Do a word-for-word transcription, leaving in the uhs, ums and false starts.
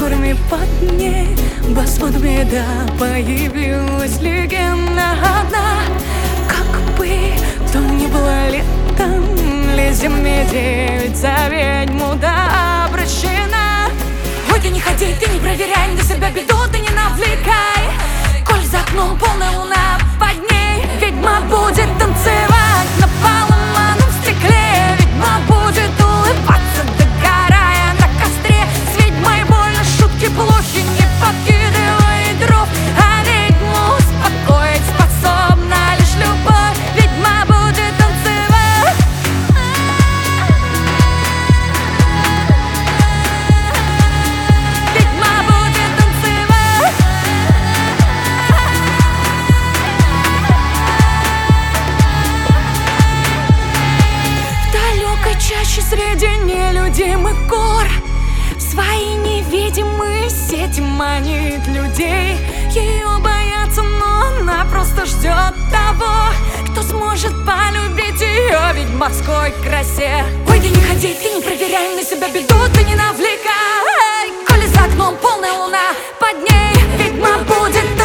форме под ней Господ беда, появилась легенда одна. Как бы то ни было летом, зиме девять за ведьму да обращена. Ой, ты не ходи, ты не проверяй, на себя беду ты не навлекай. Коль за окном полная луна, под ней ведьма будет танцевать на поломанном стекле. Ведьма будет улыбаться, догорая на костре. С ведьмой больно, шутки плохи, не подкидывай дров. А ведьму успокоить способна лишь любовь. Ведьма будет танцевать. Ведьма будет танцевать. В далекой чаще среди нелюдимых гор в свои невидимые сети манит людей. Ее боятся, но она просто ждет того, кто сможет полюбить ее в ведьмовской красе. Ой, ты не ходи, ты не проверяй, на себя беду ты не навлекай. Коли за окном полная луна, под ней ведьма будет